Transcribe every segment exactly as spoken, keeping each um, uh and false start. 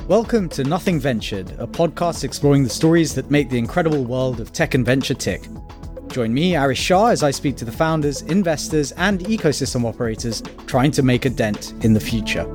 Welcome to Nothing Ventured, a podcast exploring the stories that make the incredible world of tech and venture tick. Join me, Arish Shah, as I speak to the founders, investors, and ecosystem operators trying to make a dent in the future.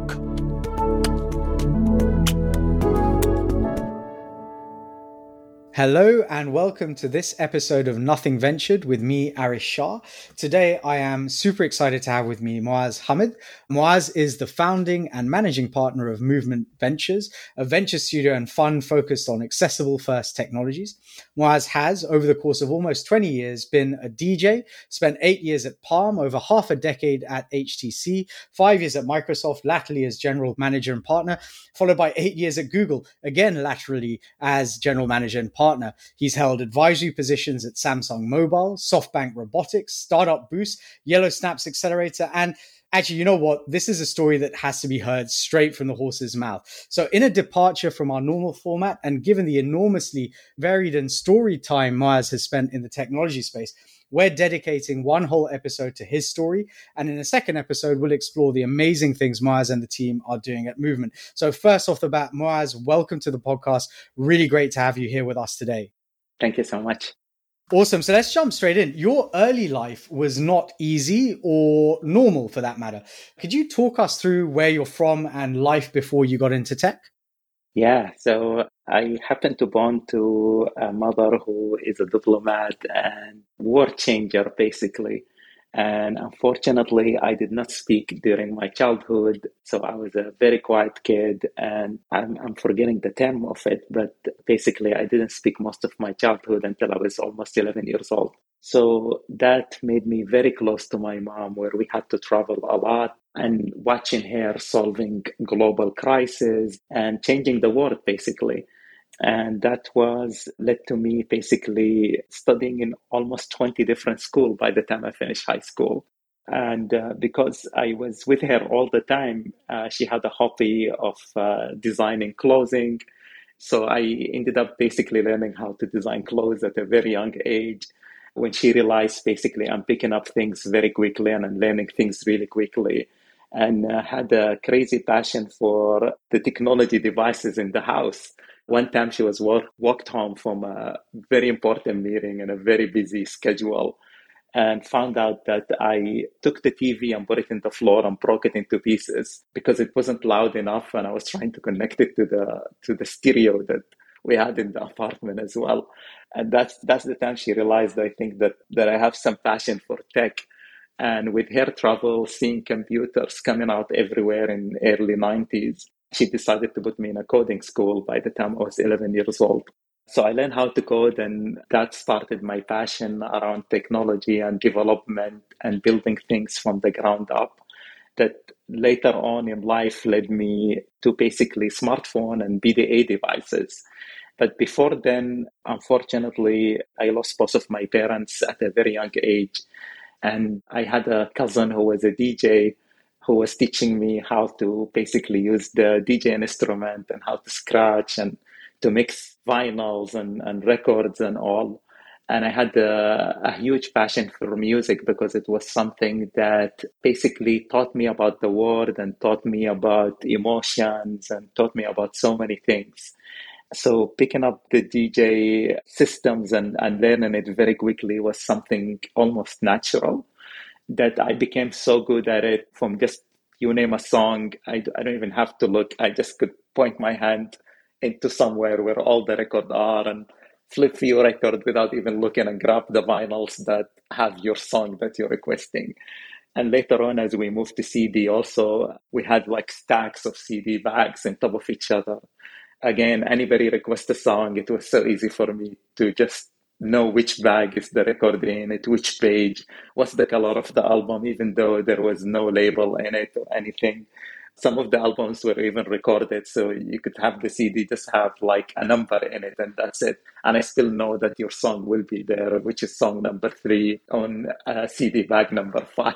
Hello and welcome to this episode of Nothing Ventured with me, Arish Shah. Today, I am super excited to have with me Moaz Hamid. Moaz is the founding and managing partner of Movement Ventures, a venture studio and fund focused on accessible first technologies. Moaz has, over the course of almost twenty years, been a D J, spent eight years at Palm, over half a decade at H T C, five years at Microsoft, latterly as general manager and partner, followed by eight years at Google, again laterally as general manager and partner. Partner. He's held advisory positions at Samsung Mobile, SoftBank Robotics, Startup Boost, Yellow Snaps Accelerator, and actually, you know what? This is a story that has to be heard straight from the horse's mouth. So in a departure from our normal format, and given the enormously varied and storied time Moaz has spent in the technology space, we're dedicating one whole episode to his story. And in a second episode, we'll explore the amazing things Moaz and the team are doing at Movement. So first off the bat, Moaz, welcome to the podcast. Really great to have you here with us today. Thank you so much. Awesome. So let's jump straight in. Your early life was not easy or normal for that matter. Could you talk us through where you're from and life before you got into tech? Yeah, so I happen to born to a mother who is a diplomat and war changer, basically. And unfortunately, I did not speak during my childhood. So I was a very quiet kid, and I'm, I'm forgetting the term of it, but basically I didn't speak most of my childhood until I was almost eleven years old. So that made me very close to my mom, where we had to travel a lot, and watching her solving global crises and changing the world, basically. And that was led to me basically studying in almost twenty different schools by the time I finished high school. And uh, because I was with her all the time, uh, she had a hobby of uh, designing clothing. So I ended up basically learning how to design clothes at a very young age. When she realized basically I'm picking up things very quickly and I'm learning things really quickly, and uh, had a crazy passion for the technology devices in the house. One time she was walk, walked home from a very important meeting and a very busy schedule, and found out that I took the T V and put it in the floor and broke it into pieces because it wasn't loud enough, and I was trying to connect it to the to the stereo that we had in the apartment as well. And that's that's the time she realized, I think, that that I have some passion for tech. And with her travel, seeing computers coming out everywhere in early nineties, she decided to put me in a coding school by the time I was eleven years old. So I learned how to code, and that started my passion around technology and development and building things from the ground up. That later on in life led me to basically smartphone and B D A devices. But before then, unfortunately, I lost both of my parents at a very young age. And I had a cousin who was a D J who was teaching me how to basically use the D J instrument and how to scratch and to mix vinyls and, and records and all. And I had a, a huge passion for music because it was something that basically taught me about the world and taught me about emotions and taught me about so many things. So picking up the D J systems and, and learning it very quickly was something almost natural, that I became so good at it from just, you name a song, I, I don't even have to look. I just could point my hand into somewhere where all the records are and flip through record without even looking and grab the vinyls that have your song that you're requesting. And later on, as we moved to C D also, we had like stacks of C D bags on top of each other. Again, anybody request a song, it was so easy for me to just know which bag is the record in it, which page, what's the color of the album, even though there was no label in it or anything. Some of the albums were even recorded, so you could have the C D just have like a number in it, and that's it. And I still know that your song will be there, which is song number three on uh, C D bag number five.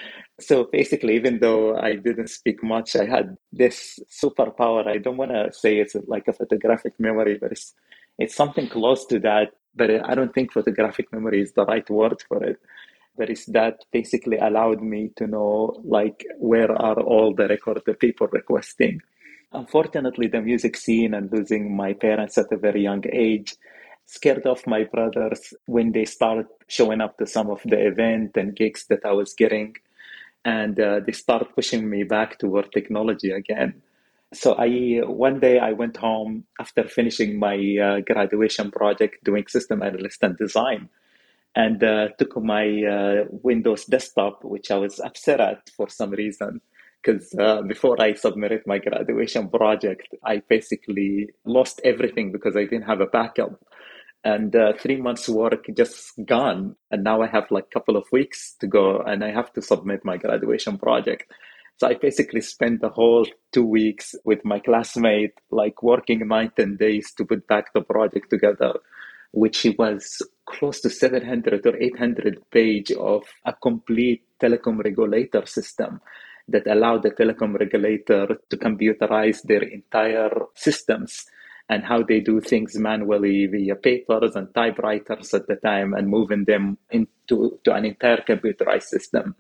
So basically, even though I didn't speak much, I had this superpower. I don't want to say it's like a photographic memory, but it's it's something close to that. But I don't think photographic memory is the right word for it. But it's that basically allowed me to know like where are all the records the people requesting. Unfortunately, the music scene and losing my parents at a very young age scared off my brothers when they started showing up to some of the event and gigs that I was getting. And uh, they started pushing me back toward technology again. So I one day I went home after finishing my uh, graduation project doing system analyst and design, and uh, took my uh, Windows desktop, which I was upset at for some reason, because uh, before I submitted my graduation project, I basically lost everything because I didn't have a backup. And uh, three months work just gone. And now I have like a couple of weeks to go and I have to submit my graduation project. So I basically spent the whole two weeks with my classmate, like working nine, ten days to put back the project together, which was close to seven hundred or eight hundred page of a complete telecom regulator system that allowed the telecom regulator to computerize their entire systems and how they do things manually via papers and typewriters at the time and moving them into to an entire computerized system.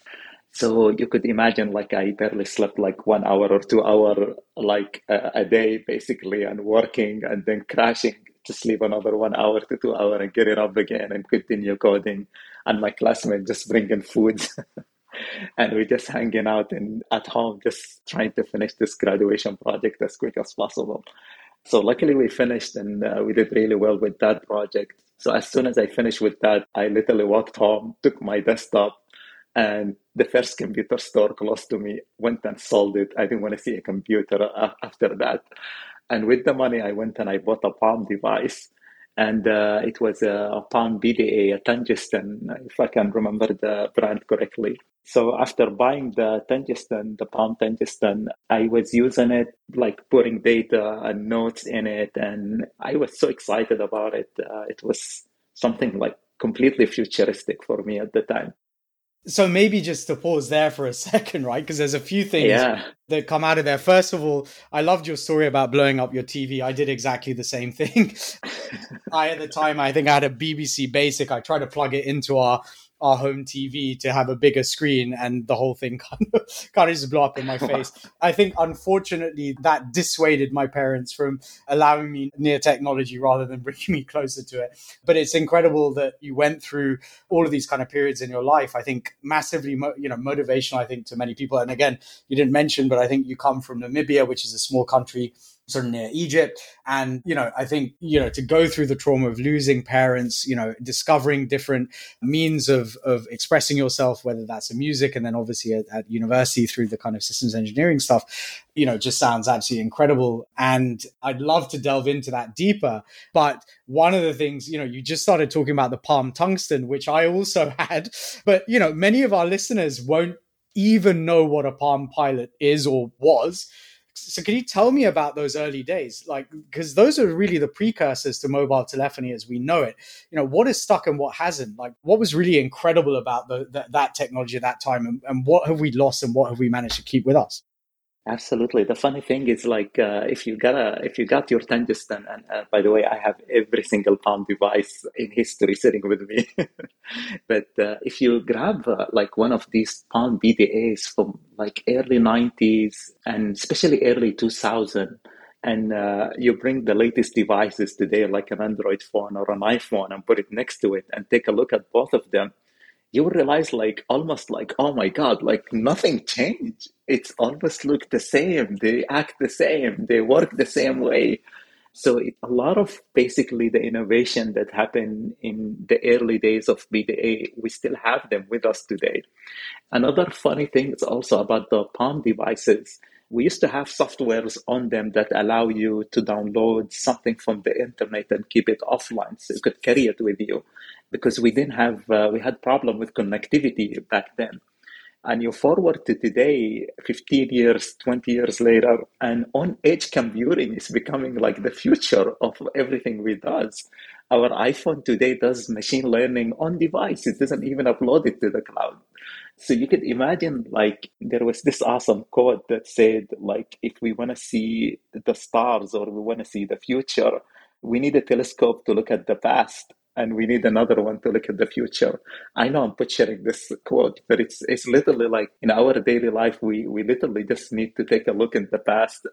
So you could imagine like I barely slept like one hour or two hour like a, a day basically and working and then crashing to sleep another one hour to two hour and get it up again and continue coding. And my classmate just bringing food and we just hanging out in at home, just trying to finish this graduation project as quick as possible. So luckily we finished and uh, we did really well with that project. So as soon as I finished with that, I literally walked home, took my desktop, and the first computer store close to me went and sold it. I didn't want to see a computer uh, after that. And with the money, I went and I bought a Palm device. And uh, it was a Palm B D A, a tungsten, if I can remember the brand correctly. So after buying the tungsten, the Palm tungsten, I was using it, like putting data and notes in it. And I was so excited about it. Uh, it was something like completely futuristic for me at the time. So maybe just to pause there for a second, right? Because there's a few things yeah. that come out of there. First of all, I loved your story about blowing up your T V. I did exactly the same thing. I, at the time, I think I had a B B C Basic. I tried to plug it into our our home T V to have a bigger screen, and the whole thing kind of, kind of just blew up in my face. I think, unfortunately, that dissuaded my parents from allowing me near technology rather than bringing me closer to it. But it's incredible that you went through all of these kind of periods in your life. I think massively, you know, motivational, I think, to many people. And again, you didn't mention, but I think you come from Namibia, which is a small country sort of near Egypt. And, you know, I think, you know, to go through the trauma of losing parents, you know, discovering different means of, of expressing yourself, whether that's in music and then obviously at, at university through the kind of systems engineering stuff, you know, just sounds absolutely incredible. And I'd love to delve into that deeper. But one of the things, you know, you just started talking about the Palm Tungsten, which I also had, but, you know, many of our listeners won't even know what a Palm Pilot is or was. So can you tell me about those early days? Like, because those are really the precursors to mobile telephony as we know it. You know, what is stuck and what hasn't? Like, what was really incredible about the, the, that technology at that time, and, and what have we lost and what have we managed to keep with us? Absolutely. The funny thing is, like, uh, if you got a, if you got your tungsten, and uh, by the way, I have every single Palm device in history sitting with me. But uh, if you grab uh, like one of these Palm B D As from like early nineties and especially early two thousand, and uh, you bring the latest devices today, like an Android phone or an iPhone, and put it next to it, and take a look at both of them, you will realize like almost like, oh my God, like nothing changed. It's almost look the same. They act the same. They work the same way. So it, a lot of basically the innovation that happened in the early days of B D A, we still have them with us today. Another funny thing is also about the Palm devices. We used to have softwares on them that allow you to download something from the internet and keep it offline, so you could carry it with you, because we didn't have, uh, we had problem with connectivity back then. And you forward to today, fifteen years, twenty years later, and on-edge computing is becoming like the future of everything we does. Our iPhone today does machine learning on device. It doesn't even upload it to the cloud. So you could imagine, like, there was this awesome quote that said, like, if we want to see the stars or we want to see the future, we need a telescope to look at the past, and we need another one to look at the future. I know I'm butchering this quote, but it's it's literally like in our daily life, we we literally just need to take a look in the past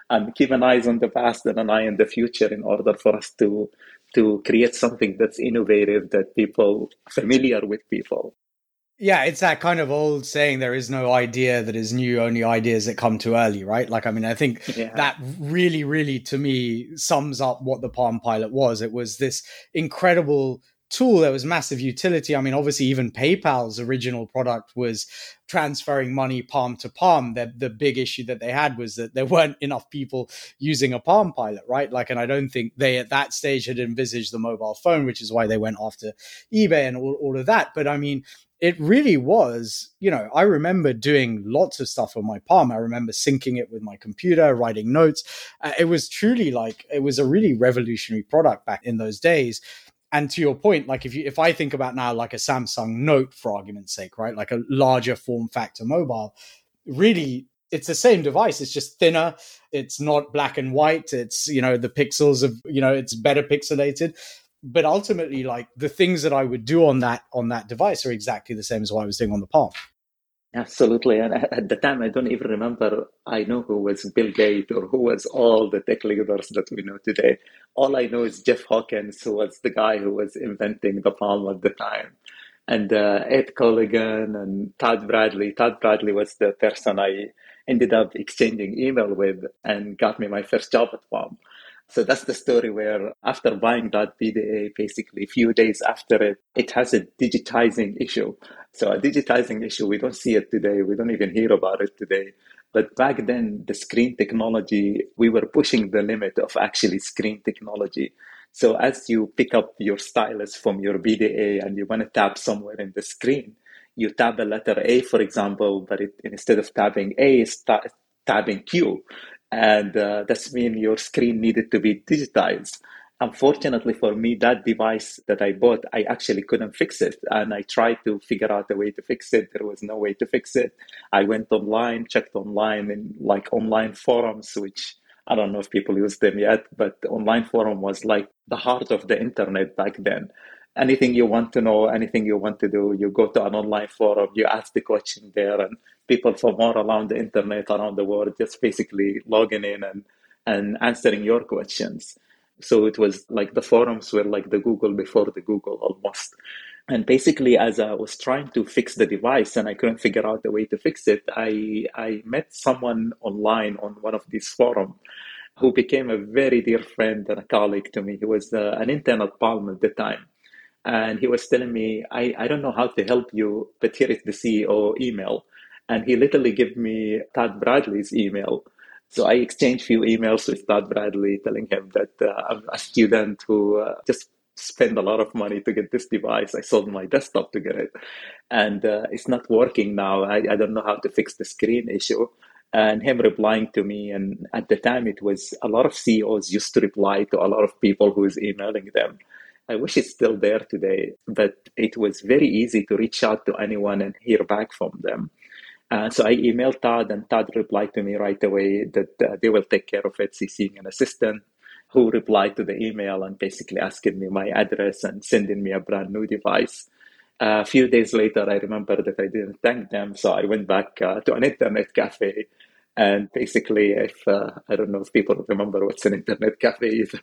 and keep an eye on the past and an eye on the future in order for us to to create something that's innovative, that people familiar with people. Yeah, it's that kind of old saying, there is no idea that is new, only ideas that come too early, right? Like, I mean, I think Yeah. that really, really, to me, sums up what the Palm Pilot was. It was this incredible tool. There was massive utility. I mean, obviously, even PayPal's original product was transferring money palm to palm. The, the big issue that they had was that there weren't enough people using a Palm Pilot, right? Like, and I don't think they at that stage had envisaged the mobile phone, which is why they went after eBay and all, all of that. But I mean, it really was, you know, I remember doing lots of stuff on my Palm. I remember syncing it with my computer, writing notes. Uh, it was truly like, it was a really revolutionary product back in those days. And to your point, like if you, if I think about now, like a Samsung Note, for argument's sake, right? Like a larger form factor mobile, really, it's the same device. It's just thinner. It's not black and white. It's, you know, the pixels of, you know, it's better pixelated. But ultimately, like the things that I would do on that on that device are exactly the same as what I was doing on the Palm. Absolutely. And at the time, I don't even remember, I know who was Bill Gates or who was all the tech leaders that we know today. All I know is Jeff Hawkins, who was the guy who was inventing the Palm at the time. And uh, Ed Colligan and Todd Bradley. Todd Bradley was the person I ended up exchanging email with and got me my first job at Palm. So that's the story where after buying that P D A, basically a few days after it, it has a digitizing issue. So a digitizing issue, we don't see it today. We don't even hear about it today. But back then, the screen technology, we were pushing the limit of actually screen technology. So as you pick up your stylus from your B D A and you want to tap somewhere in the screen, you tap the letter A, for example, but it, instead of tapping A, it's ta- tapping Q. And uh, that's mean your screen needed to be digitized. Unfortunately for me, that device that I bought, I actually couldn't fix it. And I tried to figure out a way to fix it. There was no way to fix it. I went online, checked online in like online forums, which I don't know if people use them yet, but the online forum was like the heart of the internet back then. Anything you want to know, anything you want to do, you go to an online forum, you ask the question there, and people from all around the internet, around the world, just basically logging in and, and answering your questions. So it was like the forums were like the Google before the Google almost. And basically, as I was trying to fix the device and I couldn't figure out a way to fix it, I, I met someone online on one of these forums who became a very dear friend and a colleague to me. He was uh, an intern at Palm at the time. And he was telling me, I, I don't know how to help you, but here is the C E O email. And he literally gave me Todd Bradley's email. So I exchanged a few emails with Todd Bradley telling him that uh, I'm a student who uh, just spent a lot of money to get this device. I sold my desktop to get it. And uh, it's not working now. I, I don't know how to fix the screen issue. And him replying to me. And at the time, it was a lot of C E Os used to reply to a lot of people who is emailing them. I wish it's still there today, but it was very easy to reach out to anyone and hear back from them. Uh, so I emailed Todd, and Todd replied to me right away that uh, they will take care of it, CCing an assistant who replied to the email and basically asking me my address and sending me a brand new device. Uh, a few days later, I remember that I didn't thank them, so I went back uh, to an internet cafe. And basically, if uh, I don't know if people remember what's an internet cafe either.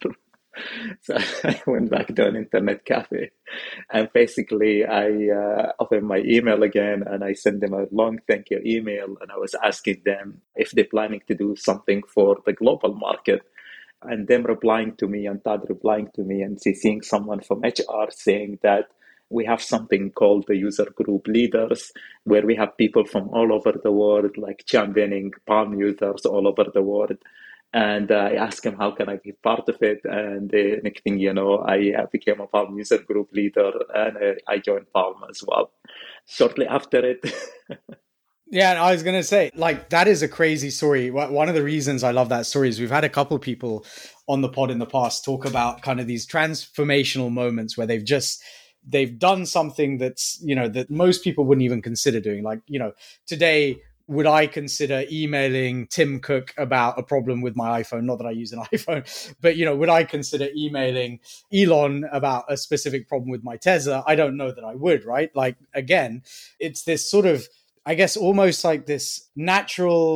So I went back to an internet cafe and basically I uh, opened my email again and I sent them a long thank you email and I was asking them if they're planning to do something for the global market, and them replying to me and Todd replying to me and seeing someone from H R saying that we have something called the user group leaders, where we have people from all over the world, like championing Palm users all over the world. And uh, I asked him, how can I be part of it? And the next thing you know, I uh, became a Palm user group leader and uh, I joined Palm as well. Shortly after it. Yeah, I was going to say, like, that is a crazy story. One of the reasons I love that story is we've had a couple people on the pod in the past talk about kind of these transformational moments where they've just, they've done something that's, you know, that most people wouldn't even consider doing. Like, you know, today, would I consider emailing Tim Cook about a problem with my iPhone? Not that I use an iPhone, but, you know, would I consider emailing Elon about a specific problem with my Tesla? I don't know that I would, right? Like, again, it's this sort of, I guess, almost like this natural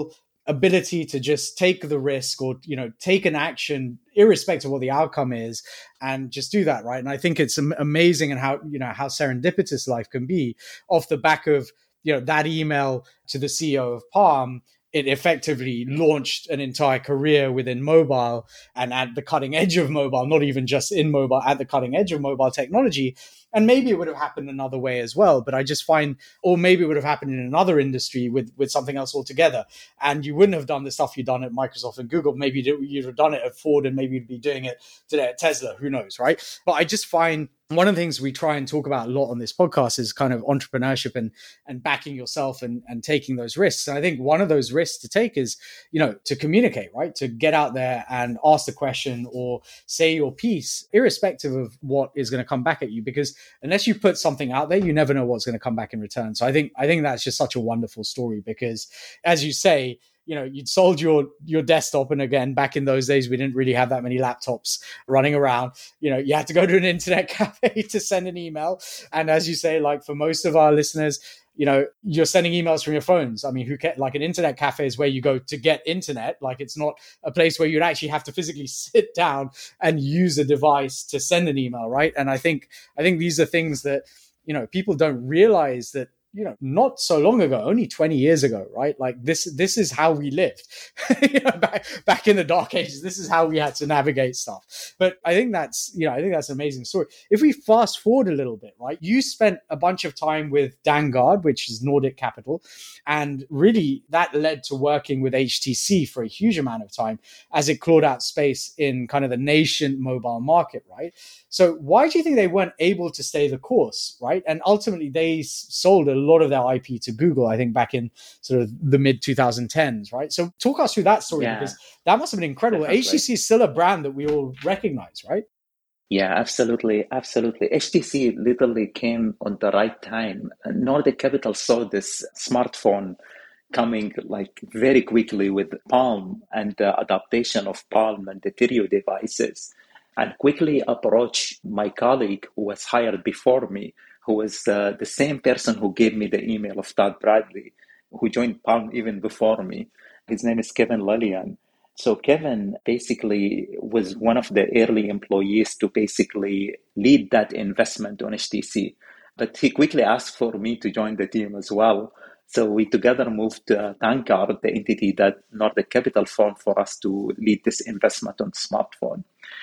ability to just take the risk or, you know, take an action irrespective of what the outcome is and just do that, right? And I think it's amazing and how, you know, how serendipitous life can be off the back of, you know, that email to the C E O of Palm. It effectively launched an entire career within mobile and at the cutting edge of mobile, not even just in mobile, at the cutting edge of mobile technology. And maybe it would have happened another way as well. But I just find, or maybe it would have happened in another industry with, with something else altogether. And you wouldn't have done the stuff you've done at Microsoft and Google. Maybe you'd have done it at Ford and maybe you'd be doing it today at Tesla. Who knows, right? But I just find one of the things we try and talk about a lot on this podcast is kind of entrepreneurship and, and backing yourself and, and taking those risks. And I think one of those risks to take is, you know, to communicate, right? To get out there and ask the question or say your piece, irrespective of what is going to come back at you, because unless you put something out there, you never know what's going to come back in return. So I think, I think that's just such a wonderful story because as you say, you know, you'd sold your your desktop. And again, back in those days, we didn't really have that many laptops running around. You know, you had to go to an internet cafe to send an email. And as you say, like for most of our listeners, you know, you're sending emails from your phones. I mean, who can, like an internet cafe is where you go to get internet. Like it's not a place where you'd actually have to physically sit down and use a device to send an email, right? And I think, I think these are things that, you know, people don't realize that, you know, not so long ago, only twenty years ago, right? Like this, this is how we lived you know, back, back in the dark ages. This is how we had to navigate stuff. But I think that's, you know, I think that's an amazing story. If we fast forward a little bit, right? You spent a bunch of time with Vanguard, which is Nordic Capital. And really that led to working with H T C for a huge amount of time as it clawed out space in kind of the nascent mobile market, right? So why do you think they weren't able to stay the course, right? And ultimately they sold a lot of their I P to Google, I think back in sort of the mid twenty tens, right? So talk us through that story yeah. because that must have been incredible. Definitely. H T C is still a brand that we all recognize, right? Yeah, absolutely. Absolutely. H T C literally came on the right time. Nordic Capital saw this smartphone coming like very quickly with Palm and the adaptation of Palm and the Tirio devices, and quickly approached my colleague who was hired before me, who was uh, the same person who gave me the email of Todd Bradley, who joined Palm even before me. His name is Kevin Lillian. So Kevin basically was one of the early employees to basically lead that investment on H T C. But he quickly asked for me to join the team as well. So we together moved to Vanguard, the entity that Nordic Capital formed for us to lead this investment on smartphone.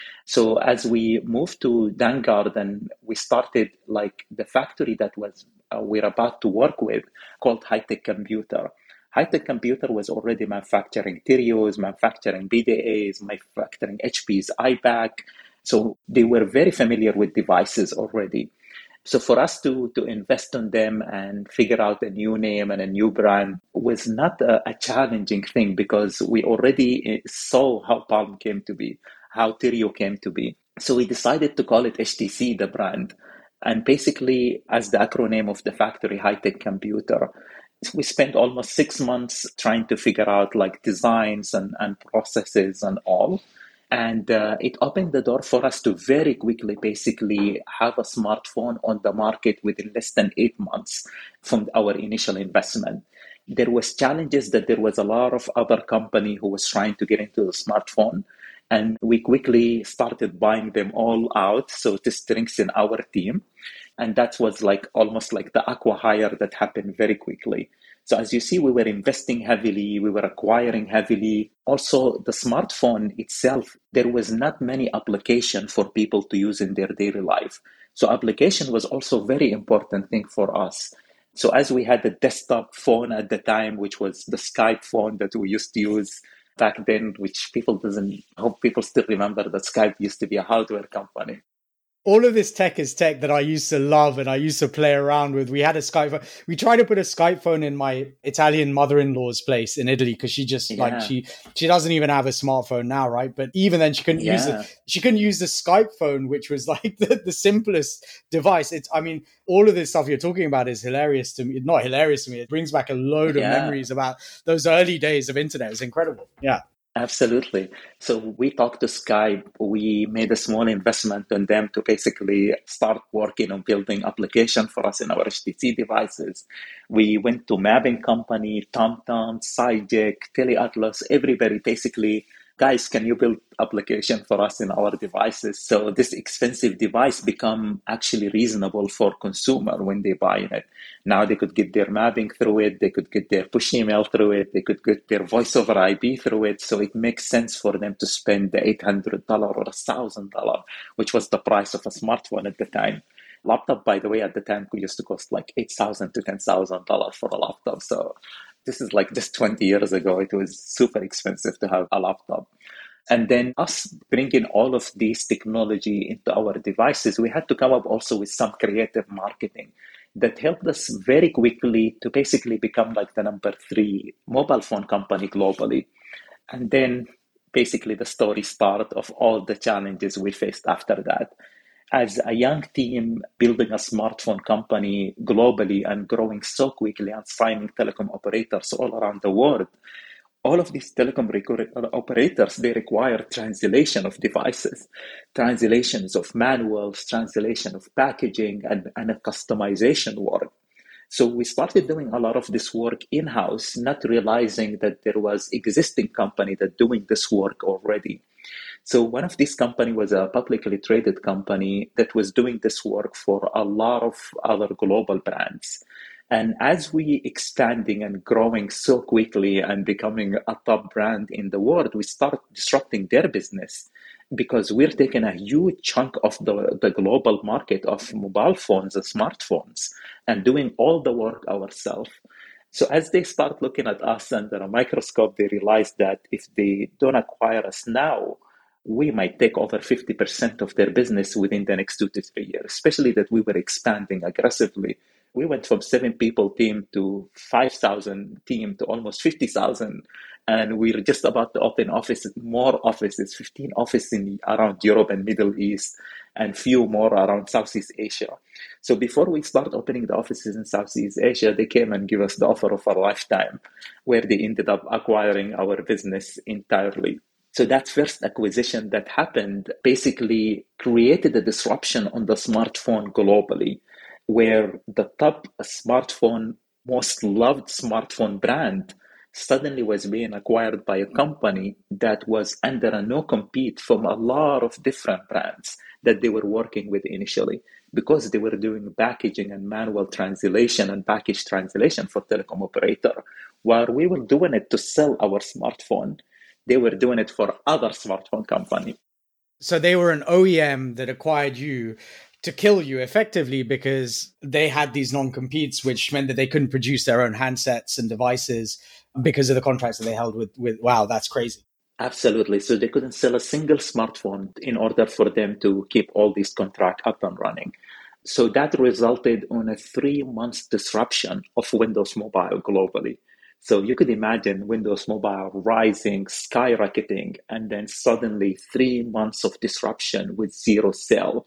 So as we moved to Vanguard and we started like the factory that was uh, we're about to work with called High-Tech Computer. High-Tech Computer was already manufacturing Tirios, manufacturing B D As, manufacturing H P's iPad. So they were very familiar with devices already. So for us to, to invest on them and figure out a new name and a new brand was not a, a challenging thing because we already saw how Palm came to be, how Tirio came to be. So we decided to call it H T C, the brand. And basically, as the acronym of the factory, High-Tech Computer, we spent almost six months trying to figure out like designs and, and processes and all. And uh, it opened the door for us to very quickly basically have a smartphone on the market within less than eight months from our initial investment. There was challenges that there was a lot of other company who was trying to get into the smartphone. And we quickly started buying them all out. So to strengthen our team. And that was like almost like the acqui-hire that happened very quickly. So as you see, we were investing heavily, we were acquiring heavily. Also, the smartphone itself, there was not many applications for people to use in their daily life. So application was also a very important thing for us. So as we had the desktop phone at the time, which was the Skype phone that we used to use back then, which people doesn't, I hope people still remember that Skype used to be a hardware company. All of this tech is tech that I used to love and I used to play around with. We had a Skype phone. We tried to put a Skype phone in my Italian mother-in-law's place in Italy because she just yeah. like she she doesn't even have a smartphone now, right? But even then, she couldn't yeah. use it. She couldn't use the Skype phone, which was like the, the simplest device. It's I mean, all of this stuff you're talking about is hilarious to me. Not hilarious to me. It brings back a load yeah. of memories about those early days of internet. It's incredible. Yeah. Absolutely. So we talked to Skype. We made a small investment in them to basically start working on building application for us in our H T C devices. We went to mapping company, TomTom, Cyjek, TeleAtlas, everybody basically, guys, can you build application for us in our devices? So this expensive device become actually reasonable for consumer when they buy it. Now they could get their mapping through it, they could get their push email through it, they could get their voice over I P through it. So it makes sense for them to spend the eight hundred dollars or one thousand dollars, which was the price of a smartphone at the time. Laptop, by the way, at the time used to cost like eight thousand dollars to ten thousand dollars for a laptop. So this is like just twenty years ago. It was super expensive to have a laptop. And then us bringing all of these technology into our devices, we had to come up also with some creative marketing that helped us very quickly to basically become like the number three mobile phone company globally. And then basically the story started of all the challenges we faced after that. As a young team building a smartphone company globally and growing so quickly and signing telecom operators all around the world, all of these telecom operators, they require translation of devices, translations of manuals, translation of packaging, and, and a customization work. So we started doing a lot of this work in-house, not realizing that there was existing company that doing this work already. So one of these company was a publicly traded company that was doing this work for a lot of other global brands. And as we expanding and growing so quickly and becoming a top brand in the world, we start disrupting their business because we're taking a huge chunk of the, the global market of mobile phones and smartphones and doing all the work ourselves. So as they start looking at us under a microscope, they realize that if they don't acquire us now, we might take over fifty percent of their business within the next two to three years, especially that we were expanding aggressively. We went from seven people team to five thousand team to almost fifty thousand. And we're just about to open offices, more offices, fifteen offices in around Europe and Middle East, and few more around Southeast Asia. So before we start opening the offices in Southeast Asia, they came and gave us the offer of a lifetime, where they ended up acquiring our business entirely. So that first acquisition that happened basically created a disruption on the smartphone globally, where the top smartphone, most loved smartphone brand suddenly was being acquired by a company that was under a no-compete from a lot of different brands that they were working with initially, because they were doing packaging and manual translation and package translation for telecom operator. While we were doing it to sell our smartphone, they were doing it for other smartphone company. So they were an O E M that acquired you to kill you effectively because they had these non-competes, which meant that they couldn't produce their own handsets and devices because of the contracts that they held with, with wow, that's crazy. Absolutely. So they couldn't sell a single smartphone in order for them to keep all these contracts up and running. So that resulted in a three months disruption of Windows Mobile globally. So you could imagine Windows Mobile rising, skyrocketing, and then suddenly three months of disruption with zero sale.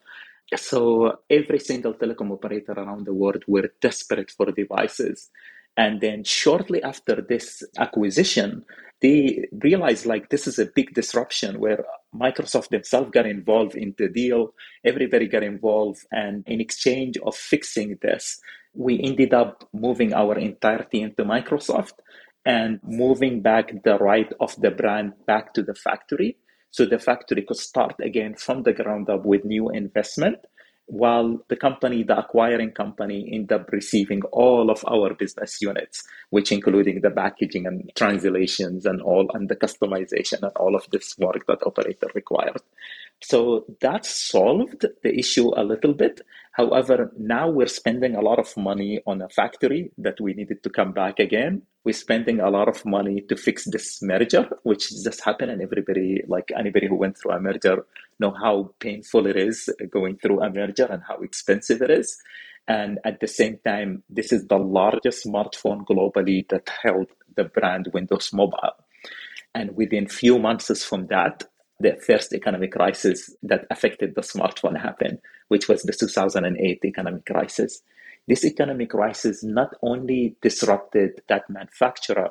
So every single telecom operator around the world were desperate for devices. And then shortly after this acquisition, they realized like this is a big disruption where Microsoft themselves got involved in the deal. Everybody got involved. And in exchange of fixing this, we ended up moving our entire team to Microsoft and moving back the right of the brand back to the factory. So the factory could start again from the ground up with new investment, while the company, the acquiring company, ended up receiving all of our business units, which including the packaging and translations and all, and the customization and all of this work that operator required. So that solved the issue a little bit. However, now we're spending a lot of money on a factory that we needed to come back again. We're spending a lot of money to fix this merger, which just happened, and everybody, like anybody who went through a merger, know how painful it is going through a merger and how expensive it is. And at the same time, this is the largest smartphone globally that held the brand Windows Mobile. And within few months from that, the first economic crisis that affected the smartphone happened, which was the two thousand eight economic crisis. This economic crisis not only disrupted that manufacturer,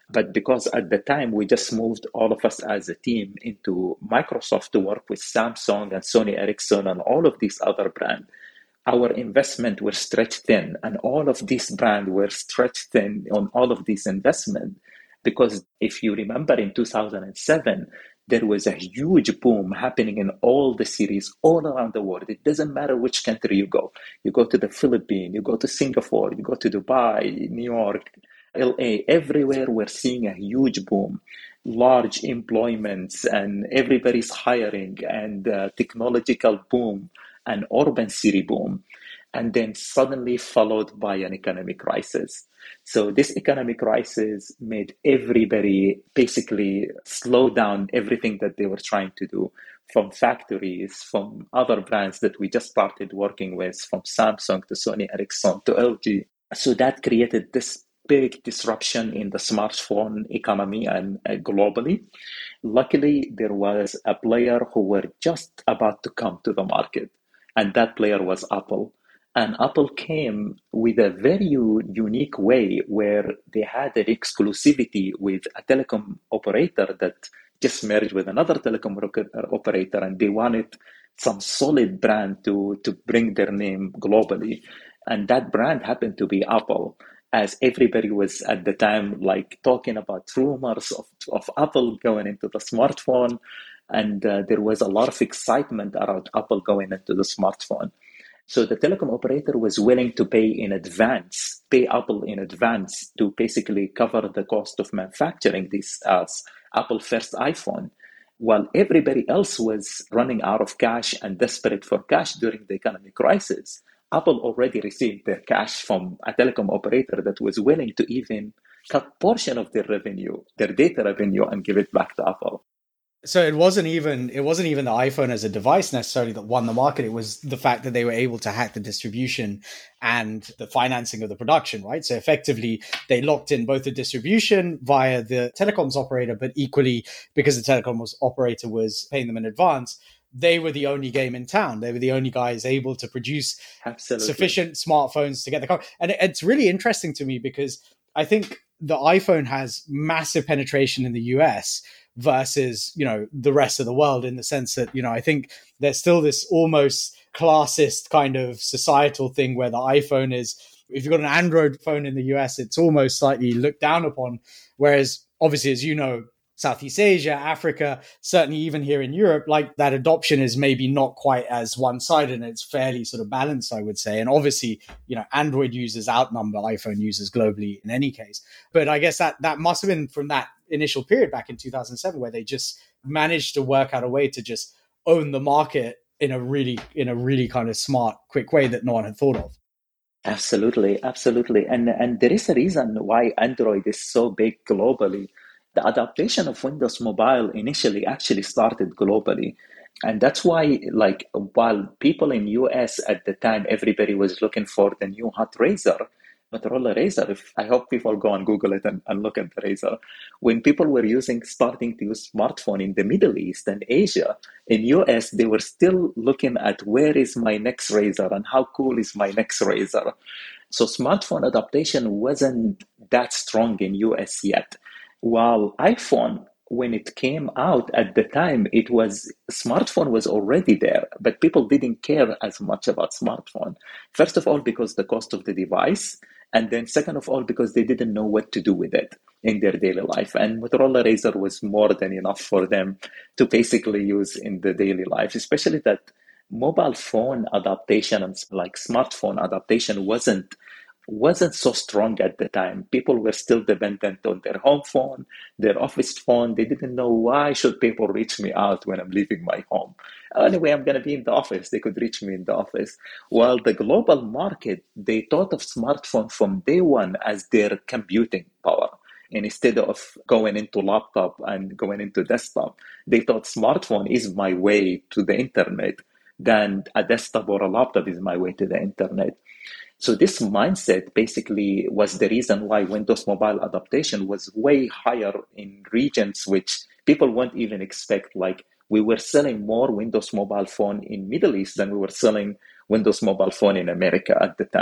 But because at the time we just moved all of us as a team into Microsoft to work with Samsung and Sony Ericsson and all of these other brands, our investment were stretched thin, and all of these brands were stretched thin on all of these investment. Because if you remember in two thousand seven, there was a huge boom happening in all the cities all around the world. It doesn't matter which country you go. You go to the Philippines, you go to Singapore, you go to Dubai, New York, L A, everywhere we're seeing a huge boom, large employments, and everybody's hiring, and uh, technological boom, and urban city boom, and then suddenly followed by an economic crisis. So this economic crisis made everybody basically slow down everything that they were trying to do, from factories, from other brands that we just started working with, from Samsung to Sony Ericsson to L G. So that created this big disruption in the smartphone economy and uh, globally. Luckily, there was a player who were just about to come to the market, and that player was Apple. And Apple came with a very u- unique way where they had an exclusivity with a telecom operator that just merged with another telecom operator, and they wanted some solid brand to, to bring their name globally. And that brand happened to be Apple, as everybody was at the time like talking about rumors of, of Apple going into the smartphone. And uh, there was a lot of excitement around Apple going into the smartphone. So the telecom operator was willing to pay in advance, pay Apple in advance to basically cover the cost of manufacturing this as Apple first iPhone, while everybody else was running out of cash and desperate for cash during the economic crisis. Apple already received their cash from a telecom operator that was willing to even cut portion of their revenue, their data revenue, and give it back to Apple. So it wasn't even it wasn't even the iPhone as a device necessarily that won the market. It was the fact that they were able to hack the distribution and the financing of the production, right? So effectively, they locked in both the distribution via the telecoms operator, but equally because the telecoms operator was paying them in advance, they were the only game in town. They were the only guys able to produce Absolutely. sufficient smartphones to get the car. And it's really interesting to me because I think the iPhone has massive penetration in the U S versus, you know, the rest of the world, in the sense that, you know, I think there's still this almost classist kind of societal thing where the iPhone is, if you've got an Android phone in the U S, it's almost slightly looked down upon. Whereas obviously, as you know, Southeast Asia, Africa, certainly even here in Europe, like that adoption is maybe not quite as one-sided, and it's fairly sort of balanced, I would say. And obviously, you know, Android users outnumber iPhone users globally in any case. But I guess that that must have been from that initial period back in two thousand seven where they just managed to work out a way to just own the market in a really, in a really kind of smart, quick way that no one had thought of. Absolutely, absolutely. And, and there is a reason why Android is so big globally. The adaptation of Windows Mobile initially actually started globally. And that's why, like, while people in U S at the time, everybody was looking for the new hot Razr, Motorola Razr. If, I hope people go and Google it and, and look at the Razr. When people were using, starting to use smartphone in the Middle East and Asia, in U S, they were still looking at where is my next Razr and how cool is my next Razr. So smartphone adaptation wasn't that strong in U S yet. While iPhone, when it came out at the time, it was smartphone was already there, but people didn't care as much about smartphone. First of all, because the cost of the device, and then second of all, because they didn't know what to do with it in their daily life. And Motorola Razr was more than enough for them to basically use in the daily life, especially that mobile phone adaptation and like smartphone adaptation wasn't wasn't so strong at the time. People were still dependent on their home phone, their office phone. They didn't know, why should people reach me out when I'm leaving my home? Anyway, I'm going to be in the office. They could reach me in the office. While the global market, they thought of smartphone from day one as their computing power. And instead of going into laptop and going into desktop, they thought smartphone is my way to the internet, than a desktop or a laptop is my way to the internet. So this mindset basically was the reason why Windows Mobile adaptation was way higher in regions which people won't even expect. Like, we were selling more Windows Mobile phone in Middle East than we were selling Windows Mobile phone in America at the time.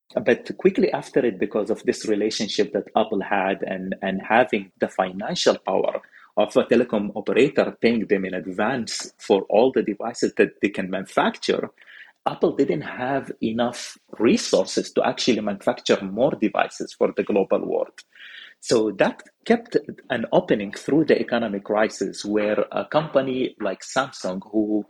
But quickly after it, because of this relationship that Apple had and, and having the financial power of a telecom operator paying them in advance for all the devices that they can manufacture, Apple didn't have enough resources to actually manufacture more devices for the global world. So that kept an opening through the economic crisis where a company like Samsung, who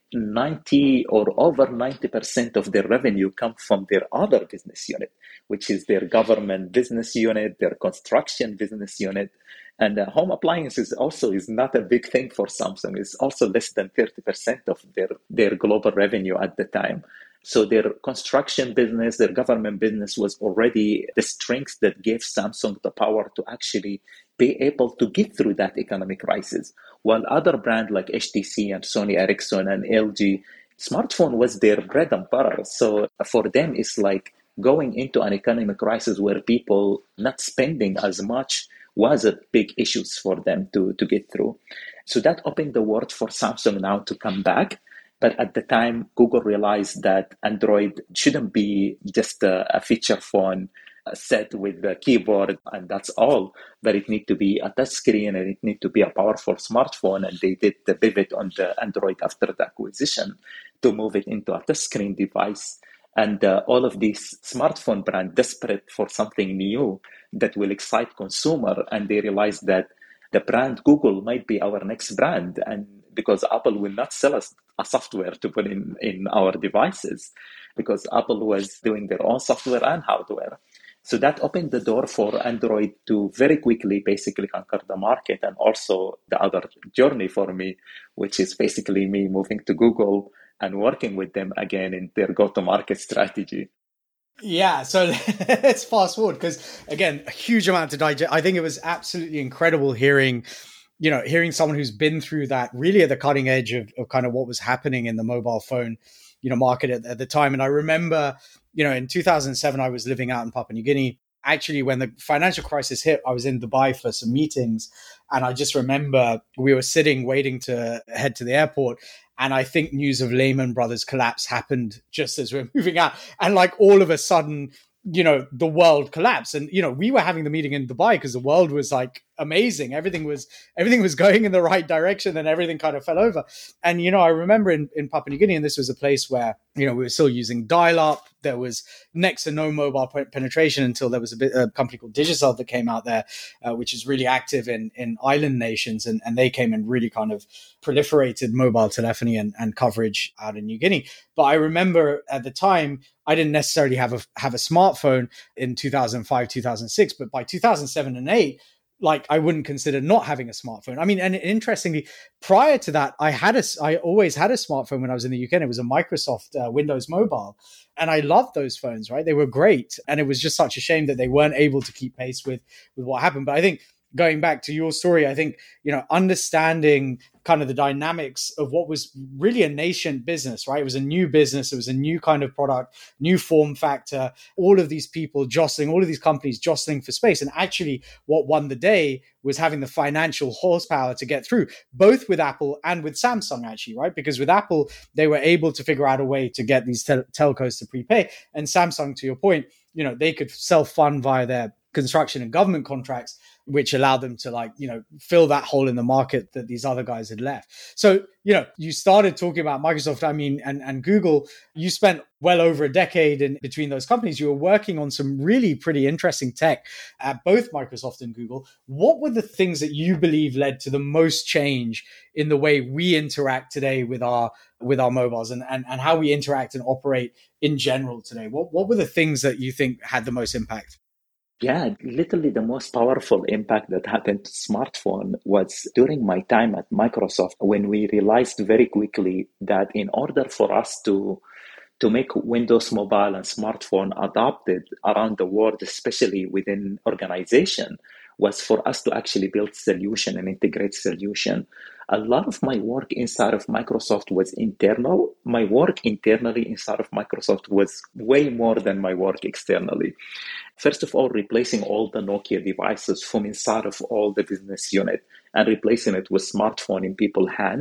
ninety or over ninety percent of their revenue come from their other business unit, which is their government business unit, their construction business unit. And uh, home appliances also is not a big thing for Samsung. It's also less than thirty percent of their, their global revenue at the time. So their construction business, their government business was already the strength that gave Samsung the power to actually be able to get through that economic crisis. While other brands like H T C and Sony Ericsson and L G, smartphone was their bread and butter. So for them, it's like going into an economic crisis where people not spending as much was a big issue for them to, to get through. So that opened the world for Samsung now to come back. But at the time, Google realized that Android shouldn't be just a, a feature phone set with the keyboard and that's all, but it needs to be a touch screen and it needs to be a powerful smartphone. And they did the pivot on the Android after the acquisition to move it into a touch screen device. And uh, all of these smartphone brands desperate for something new that will excite consumer, and they realized that the brand Google might be our next brand, and because Apple will not sell us a software to put in, in our devices, because Apple was doing their own software and hardware. So that opened the door for Android to very quickly basically conquer the market, and also the other journey for me, which is basically me moving to Google and working with them again in their go-to-market strategy. Yeah, so let's fast forward, because again, a huge amount to digest. I think it was absolutely incredible hearing, you know, hearing someone who's been through that really at the cutting edge of, of kind of what was happening in the mobile phone, you know, market at, at the time. And I remember, you know, in two thousand seven, I was living out in Papua New Guinea. Actually, when the financial crisis hit, I was in Dubai for some meetings. And I just remember we were sitting waiting to head to the airport. And I think news of Lehman Brothers collapse happened just as we we're moving out. And like all of a sudden, you know, the world collapsed. And, you know, we were having the meeting in Dubai because the world was like amazing. Everything was everything was going in the right direction and everything kind of fell over. And, you know, I remember in, in Papua New Guinea, and this was a place where, you know, we were still using dial-up. There was next to no mobile penetration until there was a, bit, a company called Digicel that came out there, uh, which is really active in, in island nations. And, and they came and really kind of proliferated mobile telephony and, and coverage out in New Guinea. But I remember at the time, I didn't necessarily have a have a smartphone in two thousand five, two thousand six, but by two thousand seven and eight, like I wouldn't consider not having a smartphone. I mean, and interestingly, prior to that, I had a, I always had a smartphone when I was in the U K. And it was a Microsoft uh, Windows Mobile, and I loved those phones. Right, they were great, and it was just such a shame that they weren't able to keep pace with with what happened. But I think going back to your story, I think, you know, understanding kind of the dynamics of what was really a nascent business, right? It was a new business. It was a new kind of product, new form factor, all of these people jostling, all of these companies jostling for space. And actually what won the day was having the financial horsepower to get through, both with Apple and with Samsung, actually, right? Because with Apple, they were able to figure out a way to get these tel- telcos to prepay. And Samsung, to your point, you know, they could self-fund via their construction and government contracts, which allowed them to, like, you know, fill that hole in the market that these other guys had left. So, you know, you started talking about Microsoft, I mean, and, and Google. You spent well over a decade in between those companies. You were working on some really pretty interesting tech at both Microsoft and Google. What were the things that you believe led to the most change in the way we interact today with our with our mobiles and, and, and how we interact and operate in general today? What, what were the things that you think had the most impact? Yeah, literally the most powerful impact that happened to smartphone was during my time at Microsoft, when we realized very quickly that in order for us to to make Windows Mobile and smartphone adopted around the world, especially within organization, was for us to actually build solution and integrate solution. A lot of my work inside of Microsoft was internal. My work internally inside of Microsoft was way more than my work externally. First of all, replacing all the Nokia devices from inside of all the business unit and replacing it with smartphone in people's hand.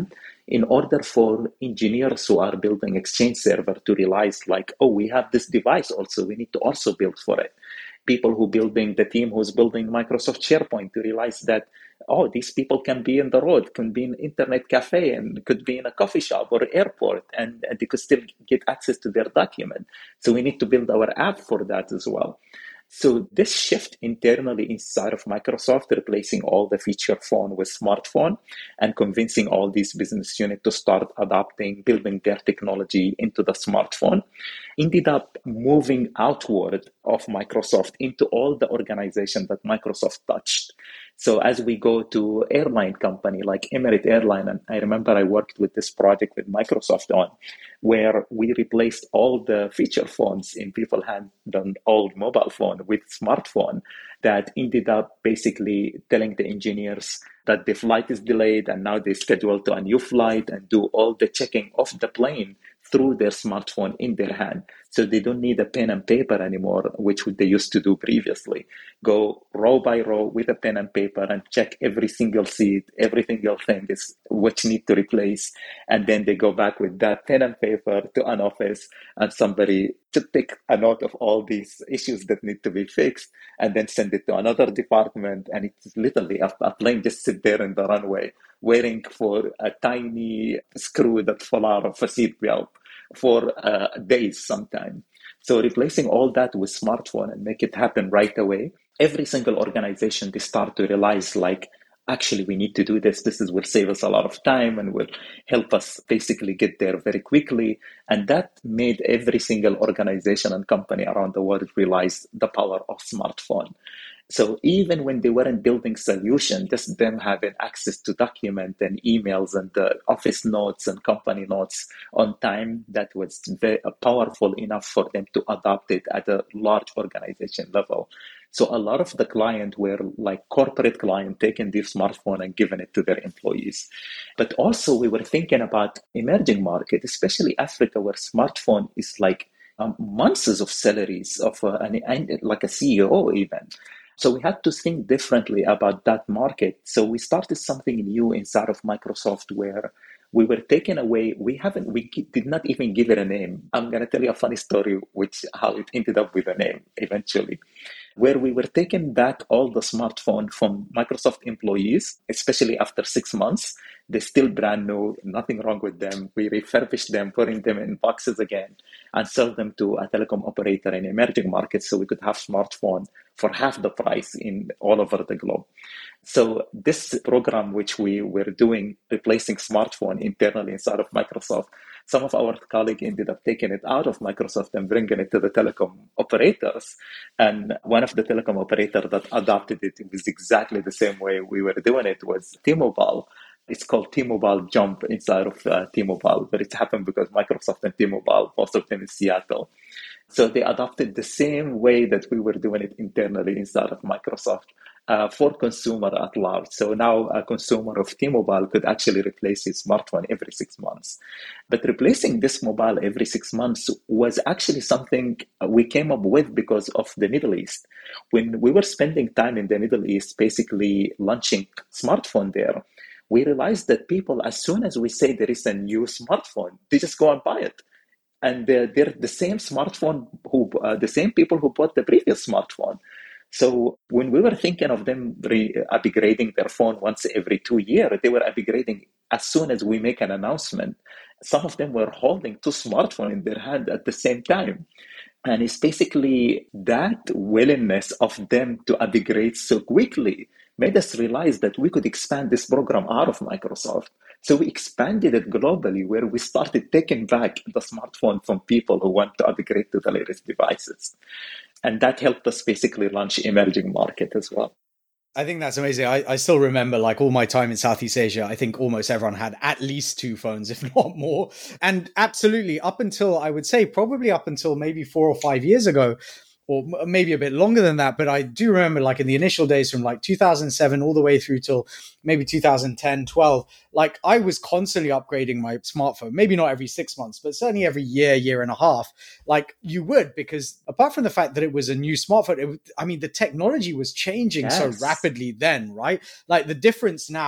in order for engineers who are building Exchange Server to realize like, oh, we have this device also, we need to also build for it. People who building, the team who's building Microsoft SharePoint to realize that, oh, these people can be in the road, can be in an internet cafe, and could be in a coffee shop or airport, and, and they could still get access to their document. So we need to build our app for that as well. So this shift internally inside of Microsoft, replacing all the feature phone with smartphone and convincing all these business units to start adopting, building their technology into the smartphone, ended up moving outward of Microsoft into all the organizations that Microsoft touched. So as we go to airline company like Emirates Airline, and I remember I worked with this project with Microsoft on, where we replaced all the feature phones in people's hand, an old mobile phone with smartphone, that ended up basically telling the engineers that the flight is delayed and now they schedule to a new flight and do all the checking of the plane through their smartphone in their hand. So they don't need a pen and paper anymore, which they used to do previously. Go row by row with a pen and paper and check every single seat, every single thing is which need to replace. And then they go back with that pen and paper to an office and somebody to take a note of all these issues that need to be fixed and then send it to another department. And it's literally a, a plane just sit there in the runway waiting for a tiny screw that fall out of a seatbelt for uh, days sometime. So replacing all that with smartphone and make it happen right away. Every single organization, they start to realize like, actually, we need to do this. This is will save us a lot of time and will help us basically get there very quickly. And that made every single organization and company around the world realize the power of smartphone. So even when they weren't building solution, just them having access to document and emails and uh, office notes and company notes on time, that was very uh, powerful enough for them to adopt it at a large organization level. So a lot of the clients were like corporate client taking their smartphone and giving it to their employees. But also we were thinking about emerging market, especially Africa, where smartphone is like um, months of salaries of uh, an, like a C E O even. So we had to think differently about that market. So we started something new inside of Microsoft where we were taken away. We haven't, we did not even give it a name. I'm going to tell you a funny story, which how it ended up with a name eventually, where we were taking back all the smartphone from Microsoft employees, especially after six months. They're still brand new, nothing wrong with them. We refurbished them, putting them in boxes again, and sell them to a telecom operator in emerging markets so we could have smartphone for half the price in all over the globe. So this program, which we were doing, replacing smartphone internally inside of Microsoft, some of our colleagues ended up taking it out of Microsoft and bringing it to the telecom operators. And one of the telecom operators that adopted it was exactly the same way we were doing it was T-Mobile. It's called T-Mobile Jump inside of uh, T-Mobile, but it happened because Microsoft and T-Mobile, most of them in Seattle. So they adopted the same way that we were doing it internally inside of Microsoft uh, for consumer at large. So now a consumer of T-Mobile could actually replace his smartphone every six months. But replacing this mobile every six months was actually something we came up with because of the Middle East. When we were spending time in the Middle East, basically launching smartphone there, we realized that people, as soon as we say there is a new smartphone, they just go and buy it. And they're, they're the same smartphone, who uh, the same people who bought the previous smartphone. So when we were thinking of them re- upgrading their phone once every two years, they were upgrading as soon as we make an announcement. Some of them were holding two smartphones in their hand at the same time. And it's basically that willingness of them to upgrade so quickly made us realize that we could expand this program out of Microsoft. So we expanded it globally, where we started taking back the smartphone from people who want to upgrade to the latest devices. And that helped us basically launch emerging market as well. I think that's amazing. I, I still remember like all my time in Southeast Asia. I think almost everyone had at least two phones, if not more. And absolutely up until, I would say probably up until maybe four or five years ago, or maybe a bit longer than that. But I do remember like in the initial days from like two thousand seven all the way through till maybe two thousand ten, twelve, like I was constantly upgrading my smartphone, maybe not every six months, but certainly every year, year and a half. Like you would, because apart from the fact that it was a new smartphone, it, I mean, the technology was changing yes. so rapidly then, right? Like the difference now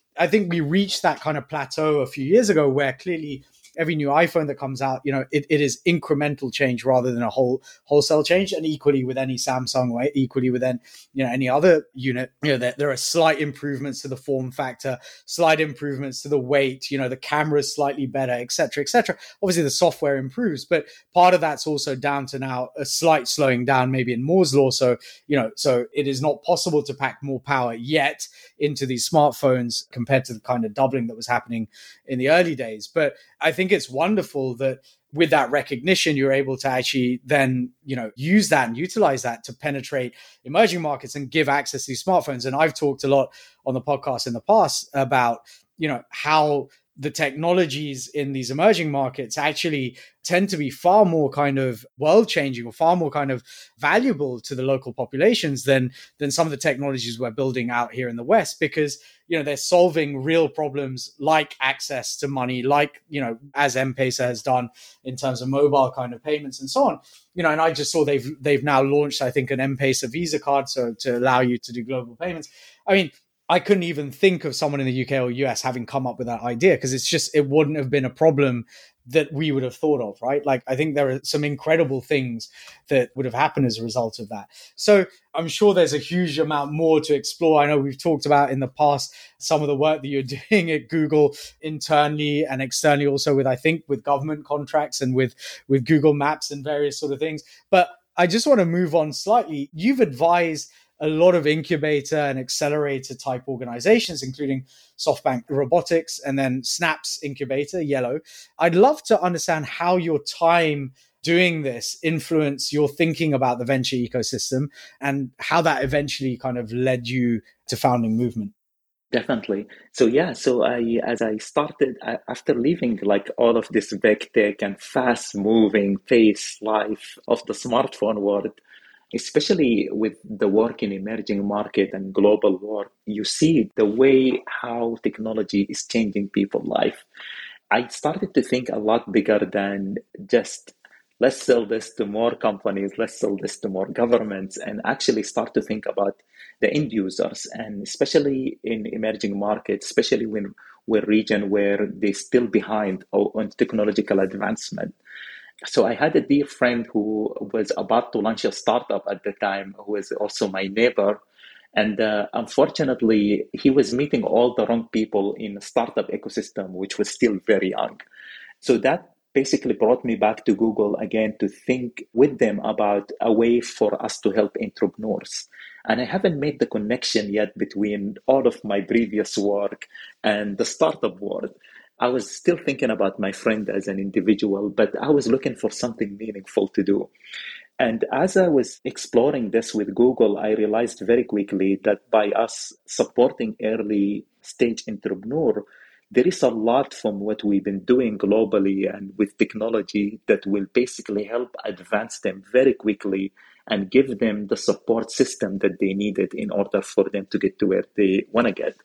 I think we reached that kind of plateau a few years ago where clearly every new iPhone that comes out, you know, it, it is incremental change rather than a whole wholesale change. And equally with any Samsung, right? Equally with any, you know, any other unit, you know, there, there are slight improvements to the form factor, slight improvements to the weight, you know, the camera is slightly better, et cetera, et cetera. Obviously the software improves, but part of that's also down to now a slight slowing down, maybe in Moore's law. So, you know, so it is not possible to pack more power yet into these smartphones compared to the kind of doubling that was happening in the early days. But I think it's wonderful that with that recognition, you're able to actually then, you know, use that and utilize that to penetrate emerging markets and give access to these smartphones. And I've talked a lot on the podcast in the past about, you know, how the technologies in these emerging markets actually tend to be far more kind of world changing or far more kind of valuable to the local populations than, than some of the technologies we're building out here in the West, because, you know, they're solving real problems like access to money, like, you know, as M-Pesa has done in terms of mobile kind of payments and so on. You know, and I just saw they've, they've now launched, I think, an M-Pesa Visa card. So to allow you to do global payments. I mean, I couldn't even think of someone in the U K or U S having come up with that idea, because it's just, it wouldn't have been a problem that we would have thought of, right? Like, I think there are some incredible things that would have happened as a result of that. So I'm sure there's a huge amount more to explore. I know we've talked about in the past some of the work that you're doing at Google internally and externally, also with, I think, with government contracts and with, with Google Maps and various sort of things. But I just want to move on slightly. You've advised a lot of incubator and accelerator type organizations, including SoftBank Robotics and then Snap's incubator, Yellow. I'd love to understand how your time doing this influenced your thinking about the venture ecosystem and how that eventually kind of led you to founding Movement. Definitely. So yeah, so I, as I started, after leaving like all of this big tech and fast moving pace life of the smartphone world, especially with the work in emerging market and global work, you see the way how technology is changing people's life. I started to think a lot bigger than just let's sell this to more companies, let's sell this to more governments, and actually start to think about the end users, and especially in emerging markets, especially when we're region where they're still behind on technological advancement. So I had a dear friend who was about to launch a startup at the time, who was also my neighbor. And uh, unfortunately, he was meeting all the wrong people in the startup ecosystem, which was still very young. So that basically brought me back to Google again to think with them about a way for us to help entrepreneurs. And I haven't made the connection yet between all of my previous work and the startup world. I was still thinking about my friend as an individual, but I was looking for something meaningful to do. And as I was exploring this with Google, I realized very quickly that by us supporting early stage entrepreneur, there is a lot from what we've been doing globally and with technology that will basically help advance them very quickly and give them the support system that they needed in order for them to get to where they want to get.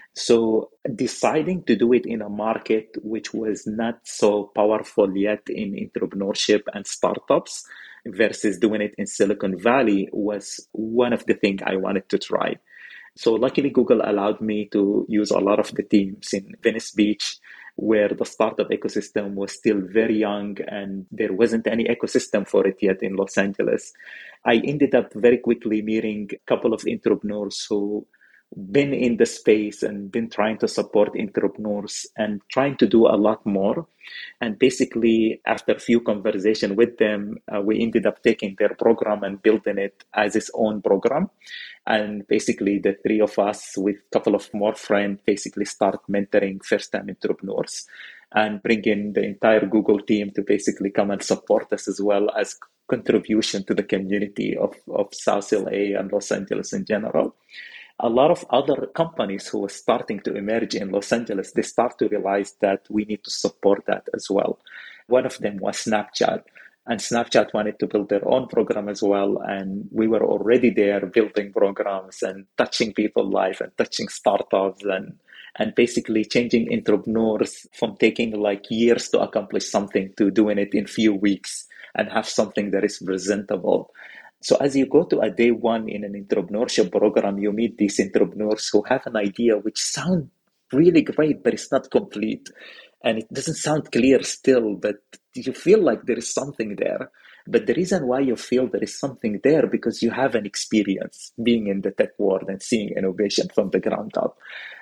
So deciding to do it in a market which was not so powerful yet in entrepreneurship and startups versus doing it in Silicon Valley was one of the things I wanted to try. So luckily, Google allowed me to use a lot of the teams in Venice Beach, where the startup ecosystem was still very young and there wasn't any ecosystem for it yet in Los Angeles. I ended up very quickly meeting a couple of entrepreneurs who been in the space and been trying to support entrepreneurs and trying to do a lot more. And basically, after a few conversations with them, uh, we ended up taking their program and building it as its own program. And basically, the three of us with a couple of more friends basically start mentoring first-time entrepreneurs and bringing the entire Google team to basically come and support us as well as contribution to the community of, of South L A and Los Angeles in general. A lot of other companies who are starting to emerge in Los Angeles, they start to realize that we need to support that as well. One of them was Snapchat, and Snapchat wanted to build their own program as well. And we were already there building programs and touching people's life and touching startups and, and basically changing entrepreneurs from taking like years to accomplish something to doing it in few weeks and have something that is presentable. So as you go to a day one in an entrepreneurship program, you meet these entrepreneurs who have an idea which sounds really great, but it's not complete. And it doesn't sound clear still, but you feel like there is something there. But the reason why you feel there is something there, because you have an experience being in the tech world and seeing innovation from the ground up.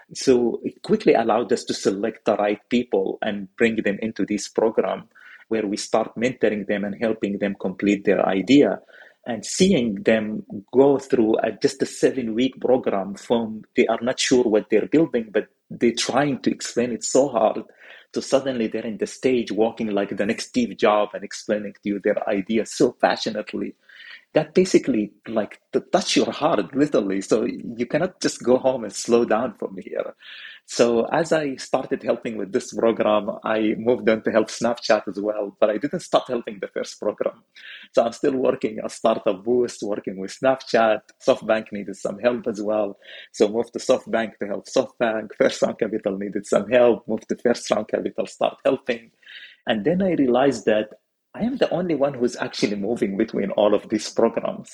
So it quickly allowed us to select the right people and bring them into this program where we start mentoring them and helping them complete their idea. And seeing them go through a, just a seven week program from they are not sure what they're building, but they're trying to explain it so hard. So suddenly they're in the stage walking like the next Steve Jobs and explaining to you their idea so passionately. That basically like to touch your heart literally. So you cannot just go home and slow down from here. So as I started helping with this program, I moved on to help Snapchat as well, but I didn't stop helping the first program. So I'm still working at Startup Boost, working with Snapchat. SoftBank needed some help as well. So moved to SoftBank to help SoftBank. First Round Capital needed some help, moved to First Round Capital, start helping. And then I realized that I am the only one who's actually moving between all of these programs.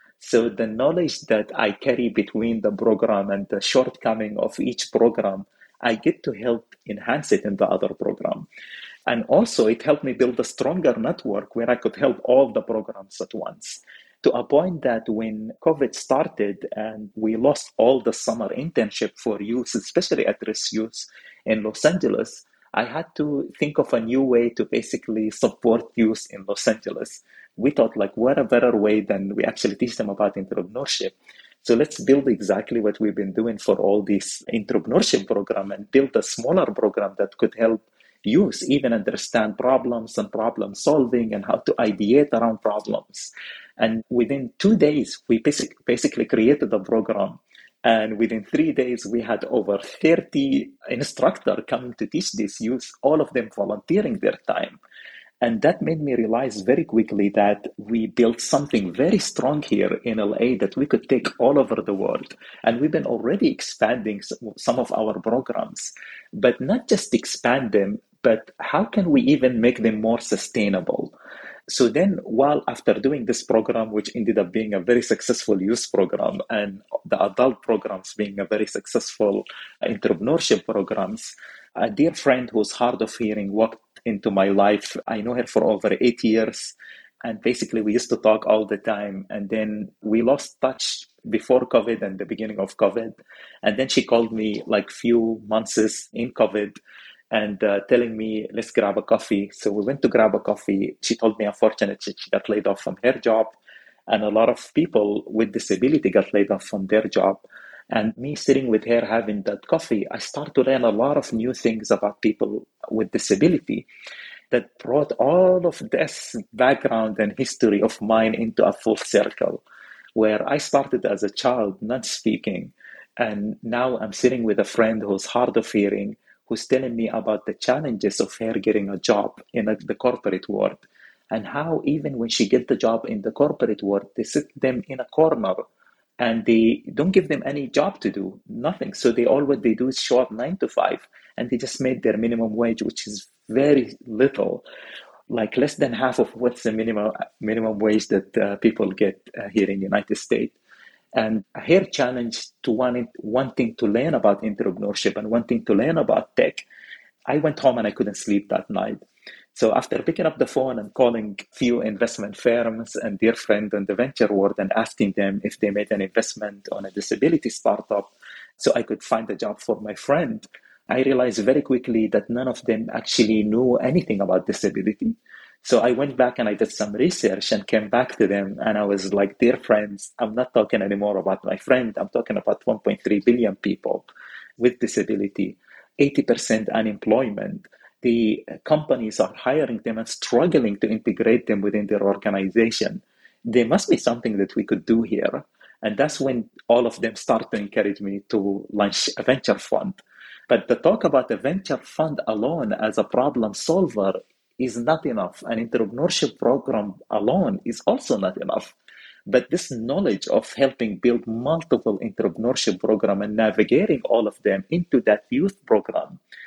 So the knowledge that I carry between the program and the shortcoming of each program, I get to help enhance it in the other program. And also it helped me build a stronger network where I could help all the programs at once. To a point that when COVID started and we lost all the summer internship for youth, especially at-risk youth in Los Angeles, I had to think of a new way to basically support youth in Los Angeles. We thought, like, what a better way than we actually teach them about entrepreneurship. So let's build exactly what we've been doing for all these entrepreneurship program and build a smaller program that could help youth even understand problems and problem solving and how to ideate around problems. And within two days, we basic, basically created a program. And within three days, we had over thirty instructors coming to teach these youth, all of them volunteering their time. And that made me realize very quickly that we built something very strong here in L A that we could take all over the world. And we've been already expanding some of our programs, but not just expand them, but how can we even make them more sustainable? So then, while after doing this program, which ended up being a very successful youth program and the adult programs being a very successful entrepreneurship programs, a dear friend who's hard of hearing walked into my life. I know her for over eight years. And basically, we used to talk all the time. And then we lost touch before COVID and the beginning of COVID. And then she called me like few months in COVID and uh, telling me, let's grab a coffee. So we went to grab a coffee. She told me, unfortunately, she got laid off from her job. And a lot of people with disability got laid off from their job. And me sitting with her having that coffee, I started to learn a lot of new things about people with disability that brought all of this background and history of mine into a full circle, where I started as a child not speaking. And now I'm sitting with a friend who's hard of hearing, who's telling me about the challenges of her getting a job in a, the corporate world, and how even when she gets the job in the corporate world, they sit them in a corner and they don't give them any job to do, nothing. So they all what they do is show up nine to five, and they just made their minimum wage, which is very little, like less than half of what's the minimum minimum wage that uh, people get uh, here in the United States. And her challenge to wanting, wanting to learn about entrepreneurship and wanting to learn about tech, I went home and I couldn't sleep that night. So after picking up the phone and calling few investment firms and dear friends in the venture world and asking them if they made an investment on a disability startup so I could find a job for my friend, I realized very quickly that none of them actually knew anything about disability. So I went back and I did some research and came back to them and I was like, dear friends, I'm not talking anymore about my friend. I'm talking about one point three billion people with disability, eighty percent unemployment. The companies are hiring them and struggling to integrate them within their organization. There must be something that we could do here. And that's when all of them start to encourage me to launch a venture fund. But the talk about a venture fund alone as a problem solver is not enough. An entrepreneurship program alone is also not enough. But this knowledge of helping build multiple entrepreneurship programs and navigating all of them into that youth program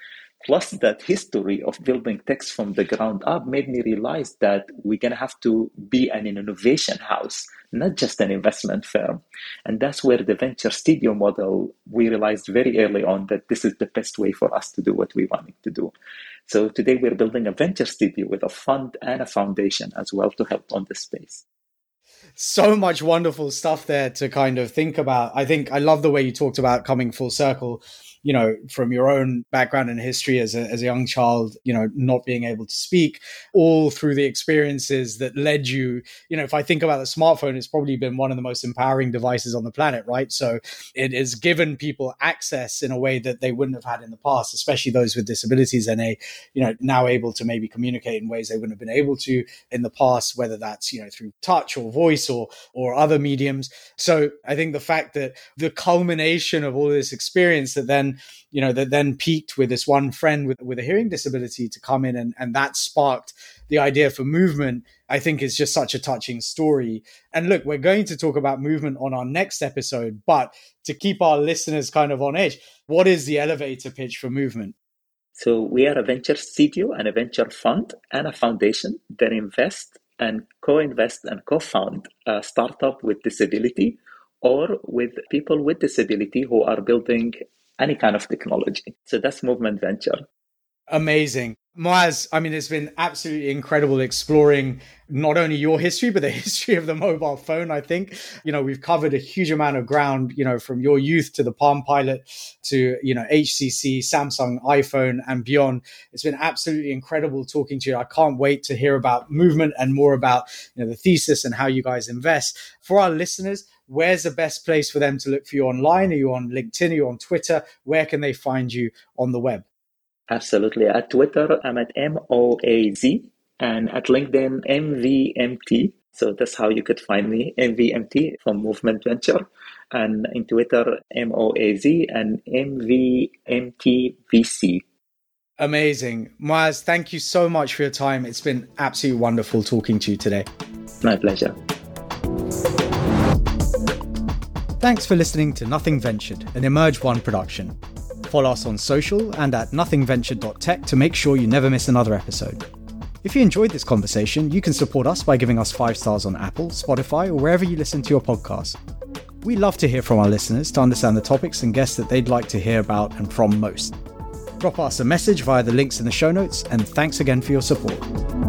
plus that history of building techs from the ground up made me realize that we're going to have to be an innovation house, not just an investment firm. And that's where the venture studio model, we realized very early on that this is the best way for us to do what we wanted to do. So today we're building a venture studio with a fund and a foundation as well to help on this space. So much wonderful stuff there to kind of think about. I think I love the way you talked about coming full circle, you know, from your own background and history as a, as a young child, you know, not being able to speak, all through the experiences that led you, you know, if I think about the smartphone, it's probably been one of the most empowering devices on the planet, right? So it has given people access in a way that they wouldn't have had in the past, especially those with disabilities, and they, you know, now able to maybe communicate in ways they wouldn't have been able to in the past, whether that's, you know, through touch or voice or, or other mediums. So I think the fact that the culmination of all this experience that then you know, that then peaked with this one friend with, with a hearing disability to come in and, and that sparked the idea for Movement, I think is just such a touching story. And look, we're going to talk about Movement on our next episode, but to keep our listeners kind of on edge, what is the elevator pitch for Movement? So we are a venture studio and a venture fund and a foundation that invest and co-invest and co-found a startup with disability or with people with disability who are building any kind of technology. So that's Movement Venture. Amazing. Moaz, I mean, it's been absolutely incredible exploring not only your history, but the history of the mobile phone. I think, you know, we've covered a huge amount of ground, you know, from your youth to the Palm Pilot to, you know, H C C, Samsung, iPhone and beyond. It's been absolutely incredible talking to you. I can't wait to hear about Movement and more about, you know, the thesis and how you guys invest. For our listeners, where's the best place for them to look for you online? Are you on LinkedIn? Are you on Twitter? Where can they find you on the web? Absolutely. At Twitter, I'm at M O A Z, and at LinkedIn, M V M T. So that's how you could find me, M V M T from Movement Venture. And in Twitter, M O A Z and M V M T V C. Amazing. Moaz, thank you so much for your time. It's been absolutely wonderful talking to you today. My pleasure. Thanks for listening to Nothing Ventured, an Emerge One production. Follow us on social and at nothing ventured dot tech to make sure you never miss another episode. If you enjoyed this conversation, you can support us by giving us five stars on Apple, Spotify, or wherever you listen to your podcast. We love to hear from our listeners to understand the topics and guests that they'd like to hear about and from most. Drop us a message via the links in the show notes, and thanks again for your support.